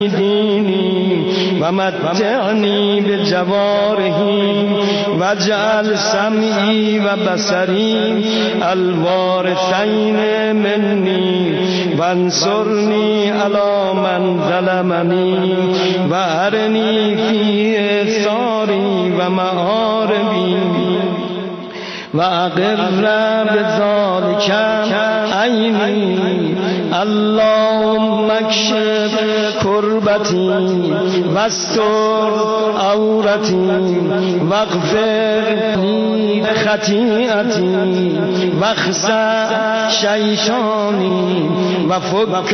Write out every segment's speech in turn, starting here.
دینی و متعنی به جوارحی واجعل سمعی و بصری الوارثین منی وانصرنی علی من ظلمنی و ارنی فی اثاری و معاربی و اقر بذالک عینی اللهم اکشف کربتی واستر عورتی واغفر لی خطیئتی واخسأ شیطانی و فک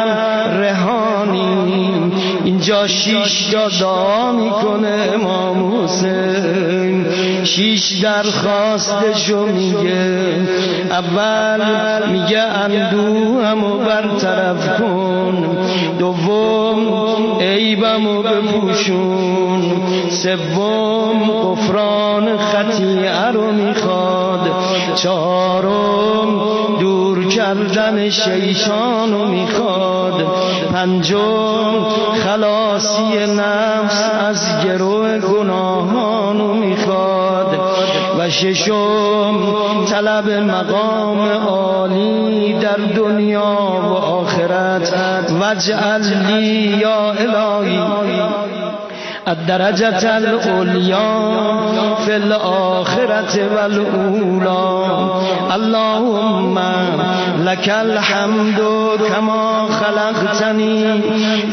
رهانی. اینجا 6 تا دعا میکنه امام حسین، 6 درخواستشو میگه. اول میگه اندوهمو برطرف کن، دوم عیبمو بپوشون، سوم غفران خطیئه رو میخواد، چهارم دور کردن شیطان رو میخواد، پنجم خلاصی نفس از گروه گناهان رو میخواد و ششم طلب مقام عالی در دنیا و آخرت. واجعل لی یا الهی الدرجة العليا في الآخرة والأولى. اللهم لك الحمد كما خلقتني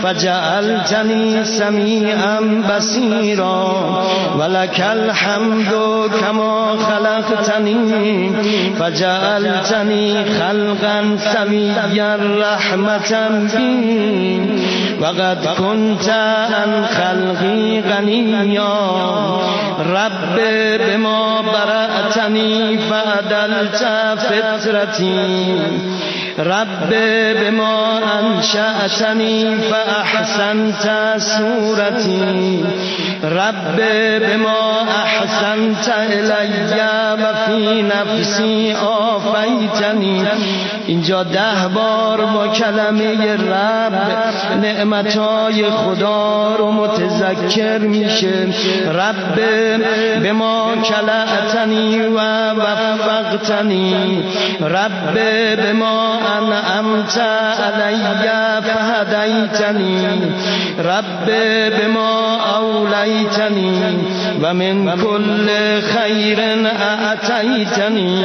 فجعلتني سميعا بصيرا، ولك الحمد كما خلقتني فجعلتني خلقا سويا رحمة بي، وقد كنت عن خلقي غنيا. رب بما برأتني فعدلت فطرتي، رب بما أنشأتني فأحسنت صورتي، رب بما أحسنت إلي وفي نفسي آفيتني. اینجا 10 بار با کلمه رب نعمتهای خدا رو متذکر میشه. رب بما کلأتنی و وفقتنی، رب بما انعمت علی فهدیتنی، رب بما اولیتنی و من کل خیر اعطیتنی،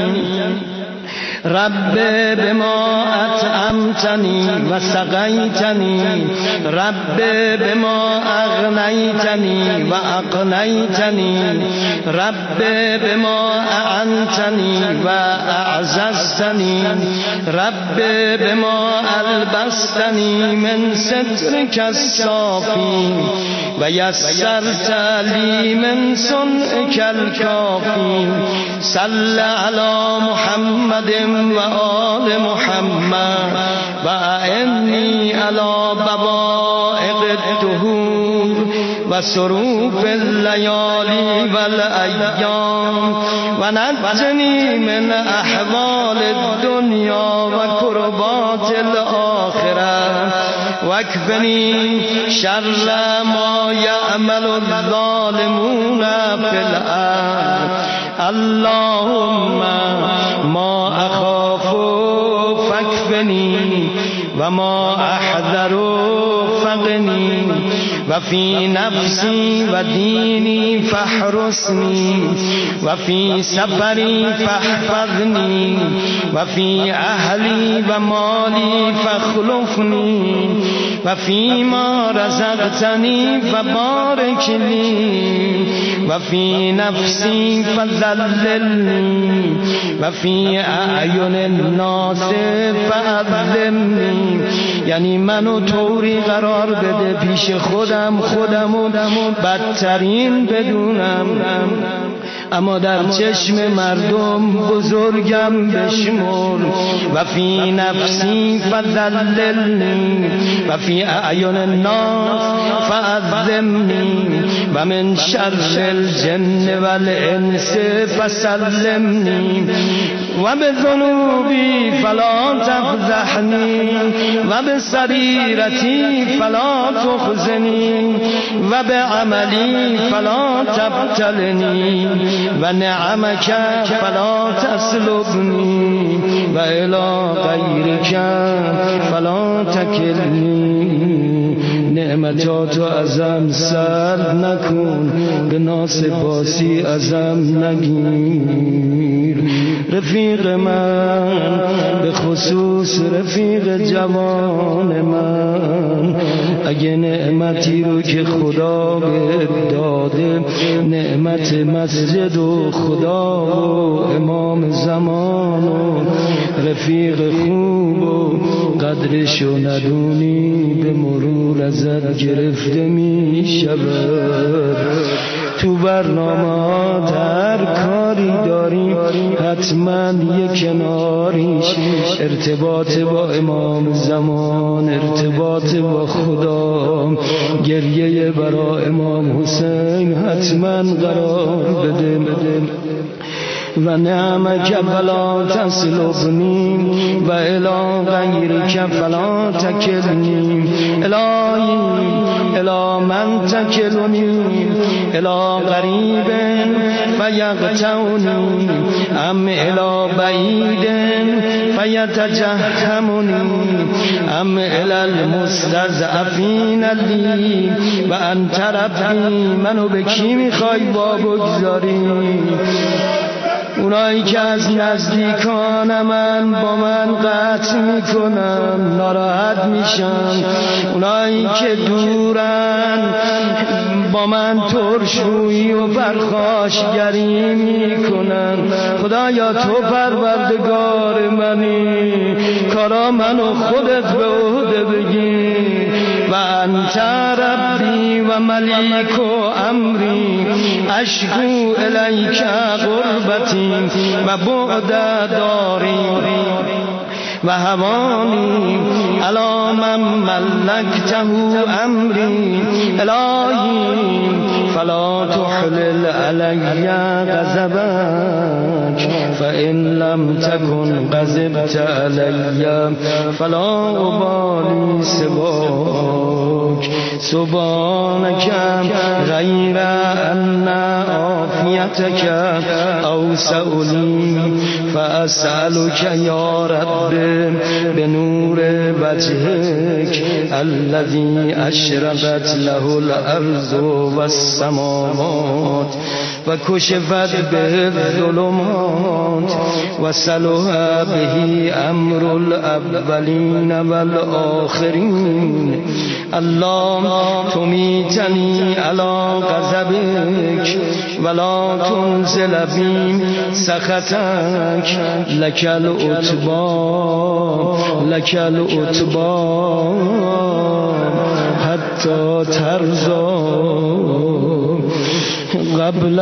رب بما اطعمتني وسقيتني، رب بما اغنيتني واقنيتني، رب بما اعنتني واعززتني، رب بما البستني من سترك الصافي ويسرت لي من صنعك الكافي. صل على محمد و آل محمد و اعنی علی بوائق الدهور و صروف اللیالی و الایام و نجنی من احوال الدنیا و کربات الاخره و اکفنی شر ما یعمل الظالمون فی الارض. اللهم ما اخاف فاكفني وما احذر فقني وفي نفسي وديني فاحرسني وفي سفري فاحفظني وفي اهلي ومالي فاخلفني وفيما رزقتني فبارك لي وفي نفسي فذللني وفي اعین الناس فاذلني. یعنی منو طوری قرار بده پیش خودمو بدترین بدونم، اما در چشم مردم بزرگم بشمر. و فی نفسی فذللنی و فی اعین الناس فعظمنی و من شر الجن والانس فسلمنی و به ذنوبی فلا تفضحنی و به سریرتی فلا تخزنی و به عملی فلا تبتلنی و نعمک فلا تسلبنی و الی غیرک فلا تکلنی. نعمتاتو ازم سلب نکن، به ناسپاسی ازم نگیر. رفیق من، به خصوص رفیق جوان من، اگه نعمتی رو که خدا به داده، نعمت مسجد و خدا و امام زمان و رفیق خوب و قدرشو ندونی، به مرور ازت گرفته می شود. تو برنامه در کاری داریم، حتما یک کناریش ارتباط با امام زمان، ارتباط با خدا، گریه برای امام حسین حتما قرار بده. و نعمک فلا تسلبنی و الی غیرک فلا تکلنی. الهی الی من تکلنی الی غریب فیقطعنی ام الی بعید فیتجهمنی ام الی المستضعفین لی و انت ربی. منو به کی میخوای با بگذاری؟ اونایی که از نزدیکان من با من قطع میکنن، ناراحت میشن. اونایی که دورن با من ترشویی و پرخاشگری میکنن. خدایا تو پروردگار منی، کارا منو خودت به عهده بگیر. و انت ربی و ملیک و امری اشکو الیک غربتی و بعد داری و هوانی علی من ملکته امری. الهی فلا تحلل علی غضبک فان لم تکن غضبت علی فلا ابالی سواک. سبحانک غیر ان عافیتک اوسع لی فاسألک یا رب بنور وجهک الذی اشرقت له الارض والسماوات و کشفت به الظلمات و صلح به امر الاولین والآخرین. اللهم تمیتنی علی غضبک ولا تنزل بی سخطک لک العتبی لک العتبی حتی ترضی. قبل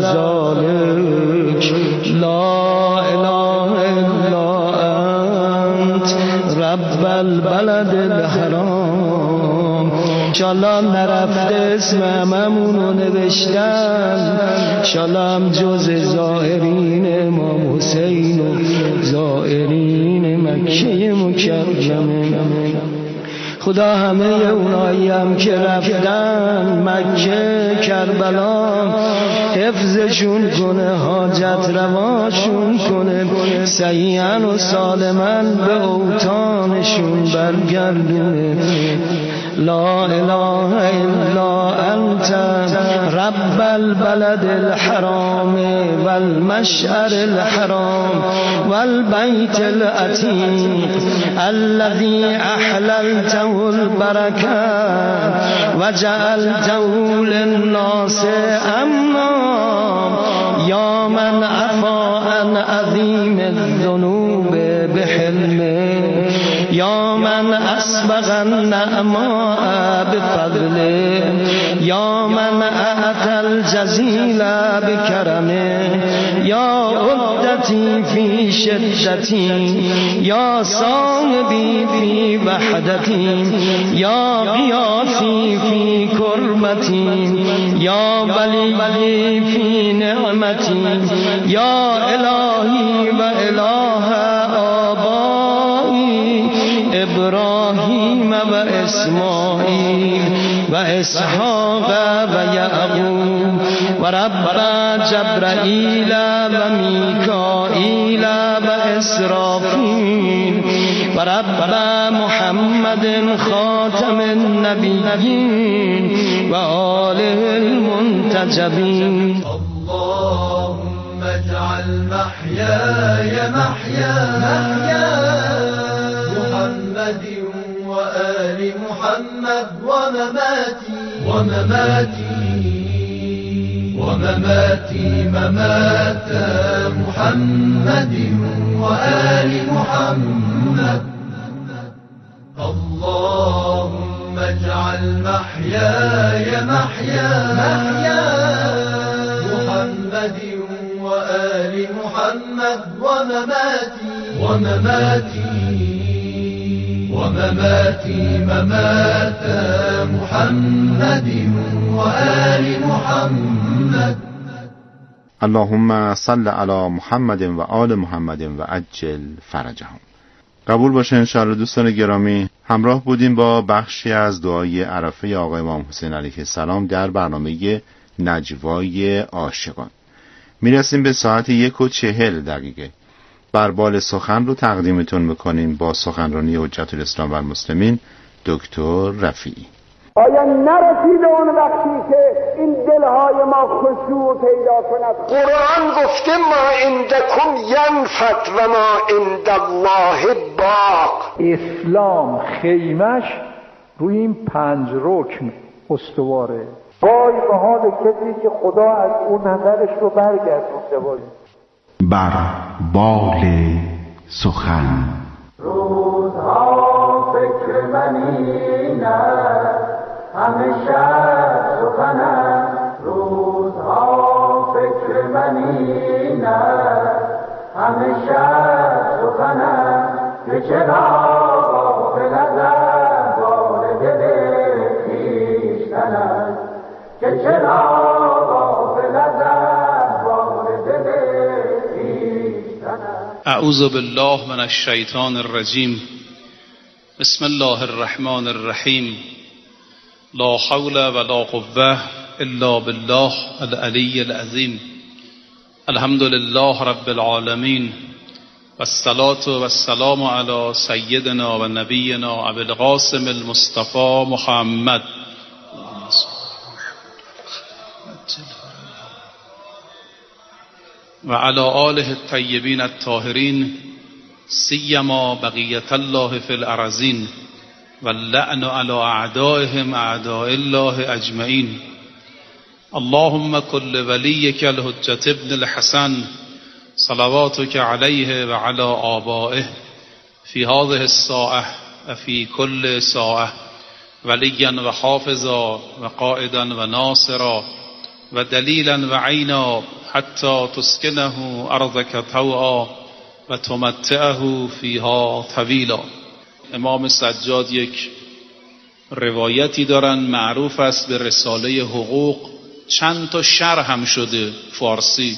ذلك لا اله الا انت رب البلد الحرام. انشالله نرفته اسم هممونو نوشتن، انشالله هم جز زائرین امام حسین و زائرین مکه مکرمه. خدا همه اونایی هم که رفتن مکه کربلا حفظشون کنه، حاجت رواشون کنه، صحیحاً و سالماً به اوطانشون برگردونه. لا اله الا انت رب البلد الحرام والمشعر الحرام والبيت العتيق الذي احللته البركة وجعلته للناس امنا یا من عفا عن عظیم الذنوب بحلمه یا من اسبغ النعماء بفضله یا من اعطى الجزیل بکرمه یا عدتی فی شدتی یا صاحبی فی وحدتی یا قیاسی فی کل حرمتی یا ولی فی نعمتی یا الهی و اله آبایی ابراهیم و اسماعیل و اسحاق و یعقوب و رب جبرائیل و میکائیل و اسرافیل و رب محمد خاتم النبیین و آله المنتجبین. اللهم اجعل محیای محیا محمد وآل محمد ومماتي ممات محمد وآل محمد. اللهم اجعل محياي محيا محمد وآل محمد ومماتي ممات محمد وآل محمد. اللهم صل علی محمد و آل محمد و عجل فرجهم. قبول باشه انشاءالله. دوستان گرامی، همراه بودیم با بخشی از دعای عرفه آقا امام حسین علیه السلام در برنامه نجوای عاشقان. میرسیم به ساعت 1:40. بربال سخن رو تقدیمتون میکنیم با سخنرانی حجت الاسلام و المسلمین دکتر رفیعی. آیا نرسیده اون وقتی که این دلهای ما خشوع پیدا کند؟ قرآن گفته ما عندکم ینفد و ما عند الله باق. اسلام خیمش روی این 5 رکن استواره. وای به حال کسی که خدا از اون نظرش رو برگردونده باشه. بر بال سخن روزها فکر من اینه همیشه سخنه. روزها فکر من اینه همیشه سخنه که چرا غافل از احوال دل خویشتن، که چرا غافل از احوال دل خویشتن. اعوذ بالله من الشیطان الرجیم. بسم الله الرحمن الرحیم. لا حول ولا قوة الا بالله العلی العظیم. الحمد لله رب العالمین والصلاة والسلام علی سیدنا و نبینا ابی القاسم المصطفى محمد و علی آله الطیبین الطاهرین سیما بقیة الله فی الارضین واللعن على اعدائهم اعداء الله اجمعین. اللهم كل وليك الحجة ابن الحسن صلواتك عليه وعلى آبائه في هذه الساعة وفي كل ساعة وليا وحافظا وقائدا وناصرا ودليلا وعينا حتى تسكنه أرضك طوعا وتمتعه فيها طويلا. امام سجاد یک روایتی دارن معروف است به رساله حقوق. چند تا شرح هم شده فارسی.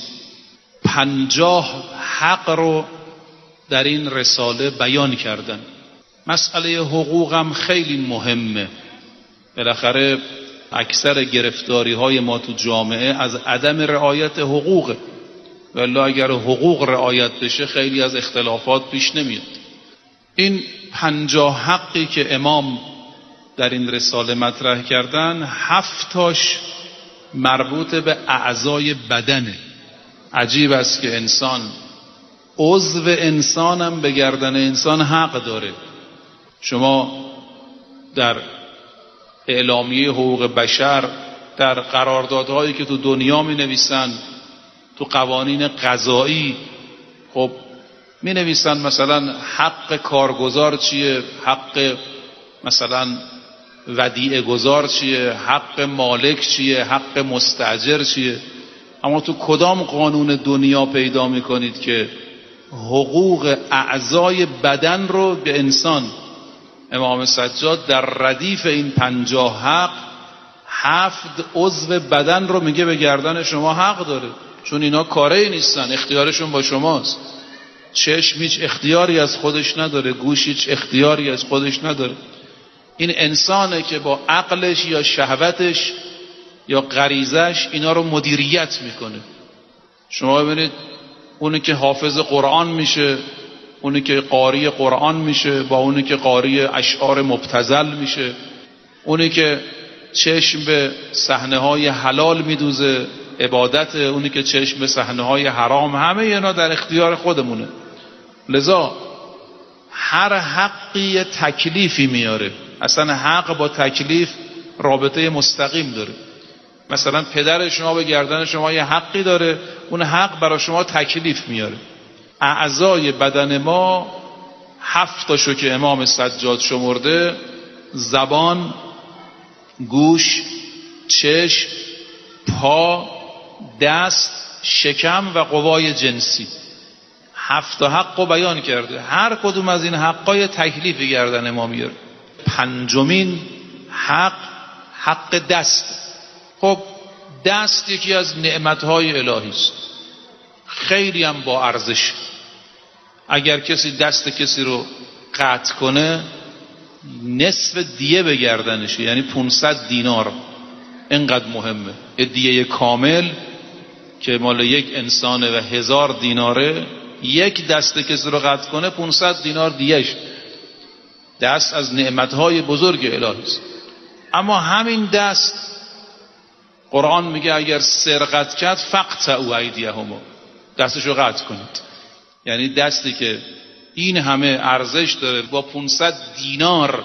50 حق رو در این رساله بیان کردن. مسئله حقوق هم خیلی مهمه. بالاخره اکثر گرفتاری های ما تو جامعه از عدم رعایت حقوقه. ولی اگر حقوق رعایت بشه خیلی از اختلافات پیش نمیاد. این 50 حقی که امام در این رساله مطرح کردن 7 تاش مربوط به اعضای بدنه. عجیب است که انسان، عضو انسانم به گردن انسان حق داره. شما در اعلامیه حقوق بشر، در قراردادهایی که تو دنیا می نویسن، تو قوانین قضایی، خب می نویسن مثلا حق کارگزار چیه، حق مثلا ودیعه گذار چیه، حق مالک چیه، حق مستاجر چیه. اما تو کدام قانون دنیا پیدا می کنید که حقوق اعضای بدن رو به انسان؟ امام سجاد در ردیف این 50 حق 7 عضو بدن رو میگه به گردن شما حق داره، چون اینا کاری نیستن، اختیارشون با شماست. چشم هیچ اختیاری از خودش نداره، گوش هیچ اختیاری از خودش نداره. این انسانه که با عقلش یا شهوتش یا غریزش اینا رو مدیریت میکنه. شما ببینید اونی که حافظ قرآن میشه، اونی که قاری قرآن میشه با اونی که قاری اشعار مبتذل میشه، اونی که چشم به صحنه‌های حلال میدوزه عبادت، اونی که چشم به صحنه‌های حرام، همه اینا در اختیار خودمونه. لذا هر حقی تکلیفی میاره. اصلا حق با تکلیف رابطه مستقیم داره. مثلا پدر شما به گردن شما یه حقی داره، اون حق برای شما تکلیف میاره. اعضای بدن ما 7 تاشو که امام سجاد شمرده: زبان، گوش، چشم، پا، دست، شکم و قوای جنسی. 7 تا حق رو بیان کرده. هر کدوم از این حقای تکلیفی گردن ما میاره. 5مین حق دست. خب دست یکی از نعمتهای الهی است، خیلی هم با ارزش. اگر کسی دست کسی رو قطع کنه نصف دیه به گردنشه، یعنی 500 دینار. اینقدر مهمه. دیه کامل که مال یک انسانه و 1000 دیناره، یک دست کسی رو قطع کنه 500 دینار دیهش. دست از نعمتهای بزرگ الهی است. اما همین دست قرآن میگه اگر سرقت کرد فقطعوا ایدیهما، دستشو قطع کنید. یعنی دستی که این همه ارزش داره با 500 دینار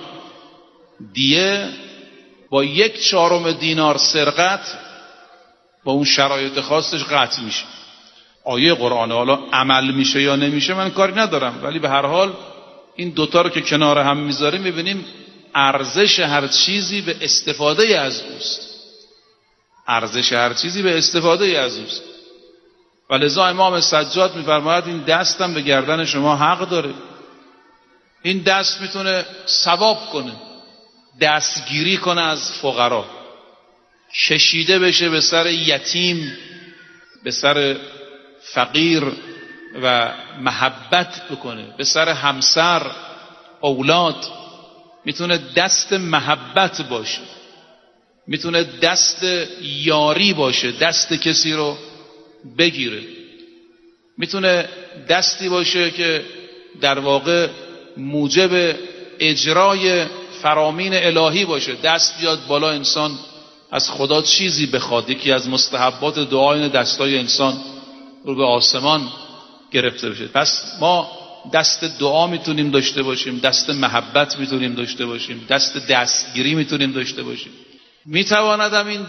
دیه، با 1/4 دینار سرقت، با اون شرایط خاصش قطع میشه. آیه قرآن. حالا عمل میشه یا نمیشه من کاری ندارم، ولی به هر حال این دوتا رو که کنار هم میذاریم میبینیم ارزش هر چیزی به استفاده از اوست. ارزش هر چیزی به استفاده از اوست. و لذا امام سجاد میفرماید این دستم به گردن شما حق داره. این دست میتونه ثواب کنه، دستگیری کنه از فقرا، کشیده بشه به سر یتیم، به سر فقیر و محبت بکنه، به سر همسر، اولاد. میتونه دست محبت باشه، میتونه دست یاری باشه، دست کسی رو بگیره. میتونه دستی باشه که در واقع موجب اجرای فرامین الهی باشه. دست بیاد بالا، انسان از خدا چیزی بخواد. یکی از مستحبات دعا این دستای انسان رو به آسمان گرفته بشه. پس ما دست دعا میتونیم داشته باشیم، دست محبت میتونیم داشته باشیم، دست دستگیری میتونیم داشته باشیم. میتواندم این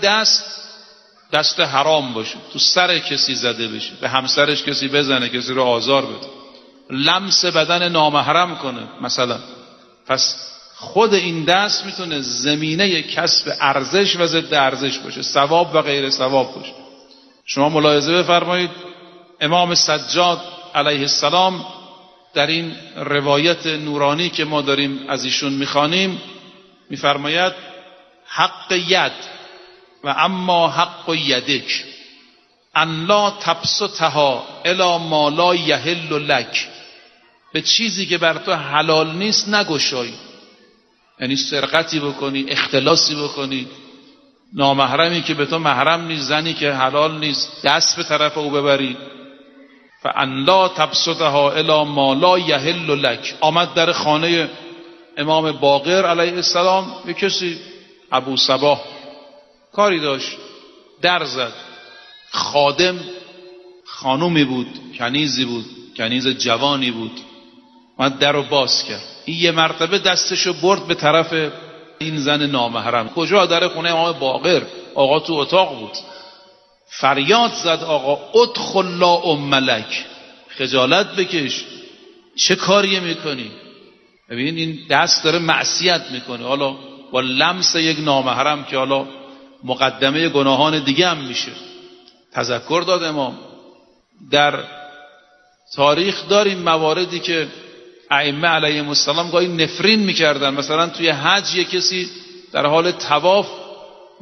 دست حرام باشه، تو سر کسی زده بشه، به همسرش کسی بزنه، کسی رو آزار بده، لمس بدن نامحرم کنه مثلا. پس خود این دست میتونه زمینه کسب ارزش و ضد ارزش باشه، ثواب و غیر ثواب باشه. شما ملاحظه بفرمایید امام سجاد علیه السلام در این روایت نورانی که ما داریم از ایشون میخوانیم میفرماید حق ید و اما حق یدک ان لا تبسطها الی ما لا یحل لک، به چیزی که بر تو حلال نیست نگشایی. یعنی سرقتی بکنی، اختلاسی بکنی، نامحرمی که به تو محرم نیست، زنی که حلال نیست دست به طرف او ببری. فان لا تبسطها الی ما لا یحل لک. آمد در خانه امام باقر علیه السلام یک کسی، ابو صباح، کاری داشت، در زد. خادم خانومی بود، کنیزی بود، کنیز جوانی بود، اومد در رو باز کرد. این یه مرتبه دستشو برد به طرف این زن نامحرم. کجا؟ در خونه امام باقر. آقا تو اتاق بود. فریاد زد آقا ادخل لا ام لک، خجالت بکش، چه کاریه میکنی؟ ببین این دست داره معصیت میکنه، حالا با لمس یک نامحرم که حالا مقدمه گناهان دیگه هم میشه. تذکر داد امام. در تاریخ داریم مواردی که ائمه علیهم السلام گاهی نفرین میکردن. مثلا توی حج یک کسی در حال طواف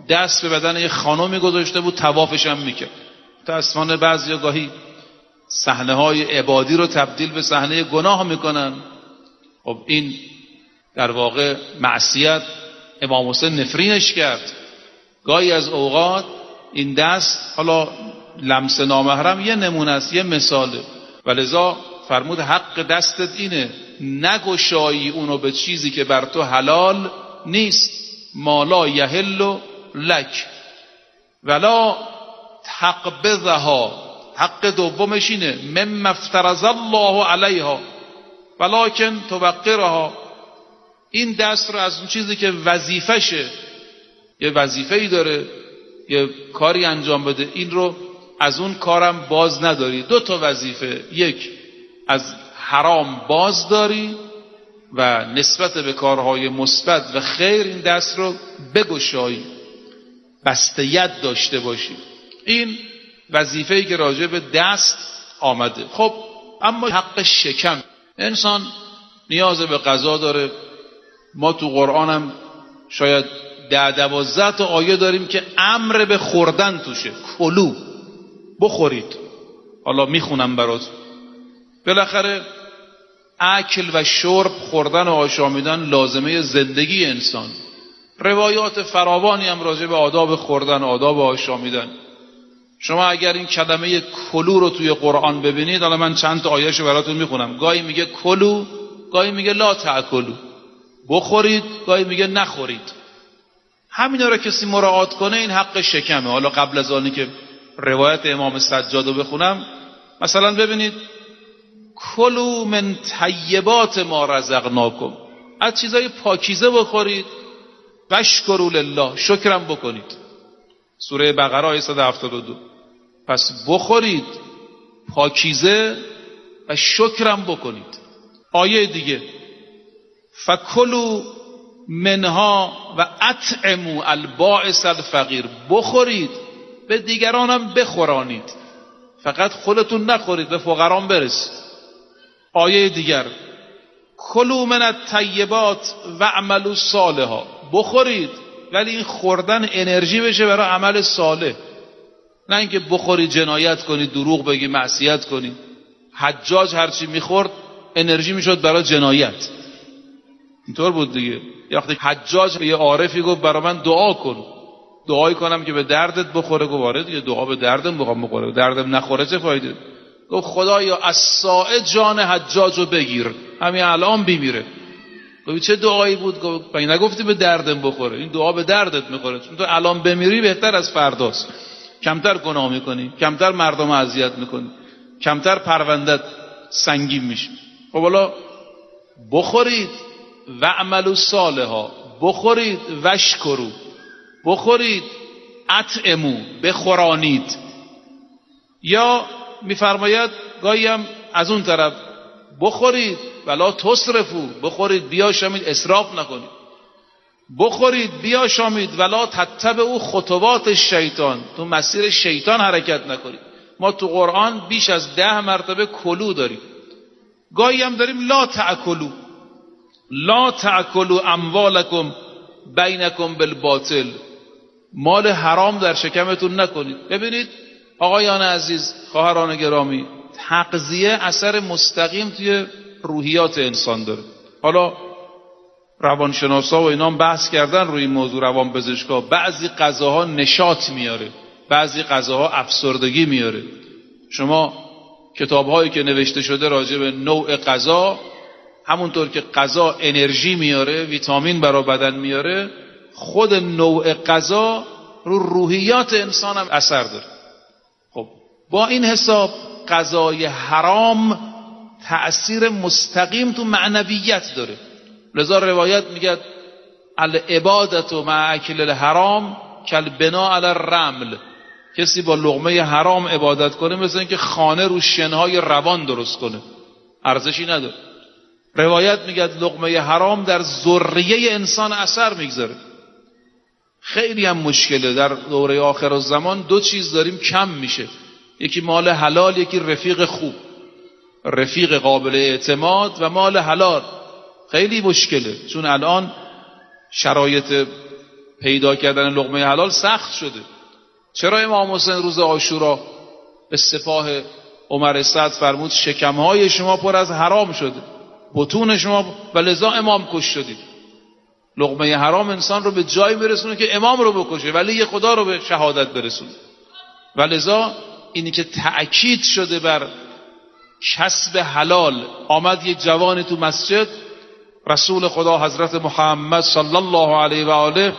دست به بدن یه خانمی گذاشته بود، طوافش هم میکرد. متأسفانه بعضیا گاهی صحنه‌های عبادی رو تبدیل به صحنه گناه میکنن. خب این در واقع معصیت امام حسین نفرینش کرد. گاهی از اوقات این دست، حالا لمس نامحرم یه نمونه است، یه مثاله، ولذا فرمود حق دستت اینه نگشایی اونو به چیزی که بر تو حلال نیست. مالا یحل لک ولا تقبضها. حق دومش اینه مما افترض الله علیها ولکن توقرها. این دست رو از اون چیزی که وظیفشه، یه وظیفه‌ای داره، یه کاری انجام بده، این رو از اون کارم باز نداری. 2 تا وظیفه، یک از حرام باز داری و نسبت به کارهای مثبت و خیر این دست رو بگشایی، بسته ید داشته باشی. این وظیفه‌ای که راجع به دست آمده. خب اما حق شکم، انسان نیاز به غذا داره. ما تو قرآن هم شاید 10-12 تا آیه داریم که امر به خوردن توشه. کلو، بخورید. حالا میخونم برات. بالاخره اکل و شرب، خوردن و آشامیدن لازمه زندگی انسان. روایات فراوانی هم راجع به آداب خوردن، آداب آشامیدن. شما اگر این کلمه کلو رو توی قرآن ببینید، حالا من چند تا آیه‌شو براتون میخونم. گاهی میگه کلو، گاهی میگه لا تأکلو، بخورید، گاهی میگه نخورید. همینا رو کسی مراعات کنه این حق شکمه. حالا قبل از آنی که روایت امام سجاد رو بخونم، مثلا ببینید کلوا من طیبات ما رزقناکم، از چیزای پاکیزه بخورید، واشکروا لله، شکرم بکنید. سوره بقره آیه 172. پس بخورید پاکیزه و شکرم بکنید. آیه دیگه فکلوا منها و اطعموا البائس الفقیر، بخورید به دیگرانم بخورانید، فقط خودتون نخورید، به فقران برسید. آیه دیگر کلوا من الطیبات و اعملوا صالحا، بخورید ولی این خوردن انرژی بشه برای عمل صالح، نه اینکه بخورید جنایت کنید، دروغ بگید، معصیت کنید. حجاج هرچی میخورد انرژی میشد برای جنایت، اینطور بود دیگه. یه وقتی حجاج به یه عارفی گفت برای من دعا کن، دعایی کنم که به دردت بخوره. گفت آره دیگه، دعا به دردم بخوام بخوره، به دردم نخوره چه فایده؟ گفت خدایا از ساعه جان حجاجو بگیر، همین الان بمیره. گفت چه دعایی بود؟ گفت من نگفتی به دردم بخوره، این دعا به دردت میخوره، چون تو الان بمیری بهتر از فرداست. کمتر گناه میکنی، کمتر مردم اذیت میکنی، کمتر پروندت سنگین میشه. خب حالا بخورید و عملوا صالحا، بخورید واشکروا، بخورید اطعموا، بخورانید. یا میفرماید گاهی هم از اون طرف بخورید ولا تسرفوا، بخورید بیاشامید، اسراف نکنید. بخورید بیاشامید ولا تتبعوا خطوات الشیطان، تو مسیر شیطان حرکت نکنید. ما تو قرآن بیش از 10 مرتبه کلو داریم. گاهی هم داریم لا تأکلوا، لا تأکلوا اموالکم بینکم بالباطل، مال حرام در شکمتون نکنید. ببینید آقایان عزیز، خواهران گرامی، تغذیه اثر مستقیم توی روحیات انسان داره. حالا روانشناسا و اینا هم بحث کردن روی این موضوع، روانپزشکا. بعضی غذاها نشاط میاره، بعضی غذاها افسردگی میاره. شما کتاب‌هایی که نوشته شده راجع به نوع غذا، همونطور که غذا انرژی میاره، ویتامین برای بدن میاره، خود نوع غذا رو روحیات انسان هم اثر داره. خب با این حساب غذای حرام تأثیر مستقیم تو معنویت داره. لذا روایت میگه العبادت مع اکل الحرام کالبناء علی الرمل، کسی با لقمه حرام عبادت کنه مثل اینکه خانه رو شنهای روان درست کنه، ارزشی نداره. روایت میگه لقمه حرام در ذریه انسان اثر میگذاره. خیلی هم مشکله در دوره آخر الزمان، 2 چیز داریم کم میشه، یکی مال حلال، یکی رفیق خوب، رفیق قابل اعتماد و مال حلال. خیلی مشکله، چون الان شرایط پیدا کردن لقمه حلال سخت شده. چرا امام حسین روز عاشورا به سپاه عمر سعد فرمود شکمهای شما پر از حرام شده، بطون شما، و لذا امام کش شدید. لقمه حرام انسان رو به جایی برسونه که امام رو بکشه، ولی خدا رو به شهادت برسونه. و لذا اینی که تأکید شده بر کسب حلال. آمد یک جوانی تو مسجد، رسول خدا حضرت محمد صلی الله علیه و آله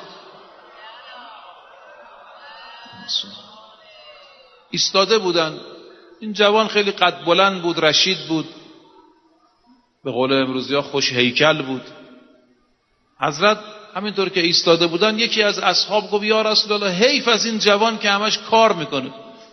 ایستاده بودن. این جوان خیلی قد بلند بود، رشید بود، به قول امروزی ها خوش هیکل بود. حضرت همینطور که ایستاده بودن، یکی از اصحاب گفت یا رسول الله حیف از این جوان که همش کار میکنه.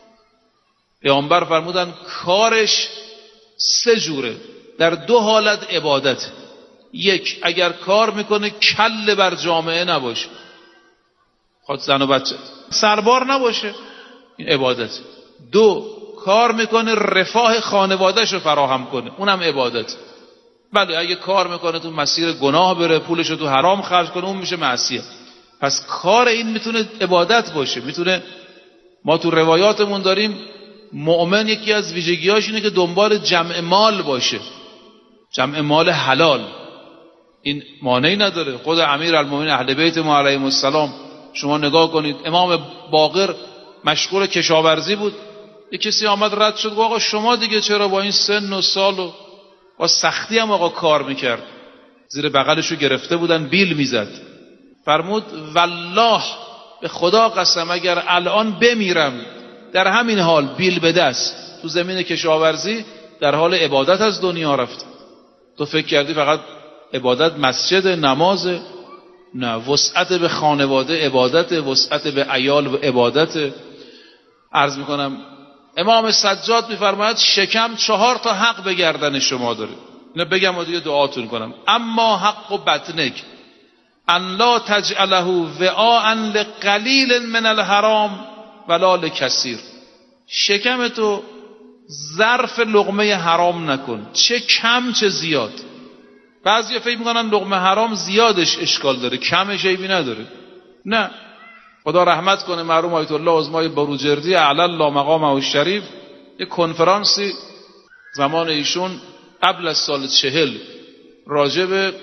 پیامبر فرمودن کارش 3 جوره، در 2 حالت عبادت. 1 اگر کار میکنه کله بر جامعه نباشه، خود زن و بچه سربار نباشه، این عبادت. 2 کار میکنه رفاه خانواده‌شو فراهم کنه، اونم عبادت. بله اگه کار میکنه تو مسیر گناه بره، پولشو تو حرام خرج کنه، اون میشه معصیت. پس کار این میتونه عبادت باشه. میتونه، ما تو روایاتمون داریم مؤمن یکی از ویژگی‌هاش اینه که دنبال جمع مال باشه، جمع مال حلال. این مانعی نداره. خود امیرالمومنین اهل بیت ما علیهم السلام شما نگاه کنید، امام باقر مشغول کشاورزی بود. یک کسی آمد رد شد گفت آقا شما دیگه چرا با این سن و سال و با سختی هم آقا کار میکرد؟ زیر بغلشو گرفته بودن بیل میزد. فرمود والله به خدا قسم اگر الان بمیرم در همین حال بیل به دست تو زمین کشاورزی، در حال عبادت از دنیا رفت. تو فکر کردی فقط عبادت مسجد، نماز؟ نه، وسعت به خانواده عبادت، وسعت به عیال و عبادت. عرض میکنم امام سجاد میفرماید شکم 4 تا حق به گردن شما داره. اینو بگم و دیگه دعاتون کنم. اما حق و بطنک ان لا تجعله وعاء لقلیل من الحرام ولا لکثیر. شکم تو ظرف لقمه حرام نکن، چه کم چه زیاد. بعضی فکر میکنن لقمه حرام زیادش اشکال داره، کمش عیبی نداره. نه، خدا رحمت کنه مرحوم آیت الله عظمای بروجردی اعلی الله مقامه الشریف، یک کنفرانسی زمان ایشون قبل از سال 40 راجع به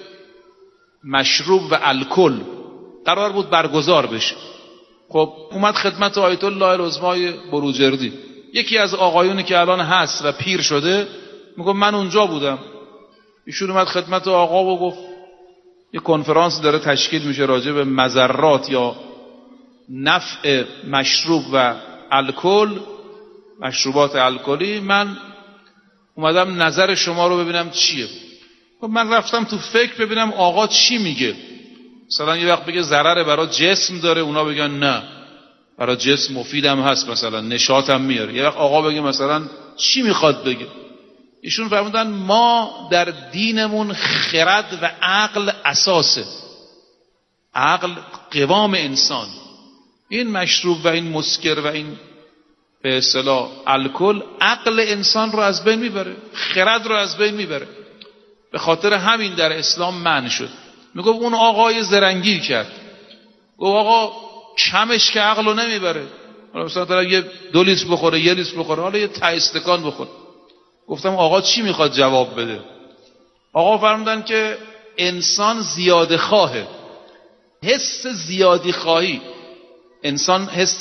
مشروب و الکل قرار بود برگزار بشه. خب اومد خدمت آیت الله العظمای بروجردی. یکی از آقایونی که الان هست و پیر شده میگه من اونجا بودم. ایشون اومد خدمت آقا و گفت یک کنفرانس داره تشکیل میشه راجع به مضرات یا نفع مشروب و الکل، مشروبات الکلی. من اومدم نظر شما رو ببینم چیه. من رفتم تو فکر ببینم آقا چی میگه. مثلا یه وقت بگه ضرر برای جسم داره، اونا بگن نه برای جسم مفیدم هست، مثلا نشاطم میاره. یه وقت آقا بگه مثلا چی میخواد بگه. ایشون فرمودن ما در دینمون خرد و عقل اساسه، عقل قوام انسان. این مشروب و این مسکر و این به اصطلاح الکل عقل انسان رو از بین میبره، خرد رو از بین میبره. به خاطر همین در اسلام منع شد. میگه اون آقای زرنگی کرد، گفت آقا کمش که عقل رو نمیبره، مثلا یه 2 لیتر بخوره، 1 لیتر بخوره، حالا یه ته استکان بخوره. گفتم آقا چی میخواد جواب بده؟ آقا فرمودن که انسان زیاده خواهه، حس زیادی خواهی. انسان حس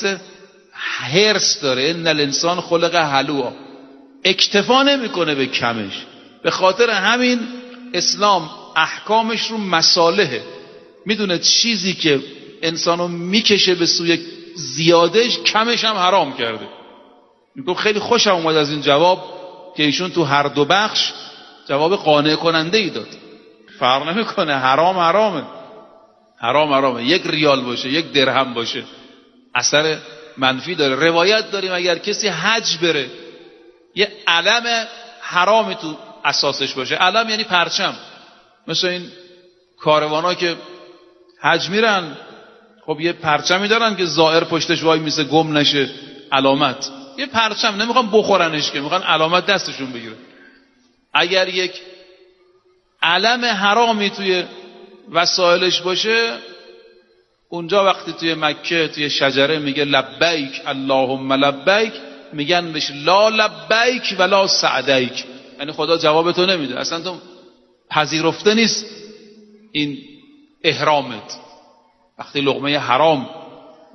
حرص داره، ان الانسان خلق هلوعا، اکتفا نمیکنه به کمش. به خاطر همین اسلام احکامش رو مصالحه، میدونه چیزی که انسانو میکشه به سوی زیادش کمش هم حرام کرده. میگم خیلی خوشم اومد از این جواب که ایشون تو هر 2 بخش جواب قانع کننده ای داد. فرق نمیکنه، حرام حرامه، حرام حرامه. 1 ریال باشه، 1 درهم باشه، اثر منفی داره. روایت داریم اگر کسی حج بره یه علم حرامی تو اساسش باشه، علم یعنی پرچم، مثل این کاروانا که حج میرن خب یه پرچمی دارن که زائر پشتش وای میسه گم نشه، علامت. یه پرچم، نمیخوان بخورنش که میخوان علامت دستشون بگیره. اگر یک علم حرامی توی وسایلش باشه اونجا وقتی توی مکه توی شجره میگه لبیک اللهم لبیک، میگن بهش لا لبیک ولا سعدیک، یعنی خدا جواب تو نمیده، اصلا تو پذیرفته نیست این احرامت. وقتی لقمه حرام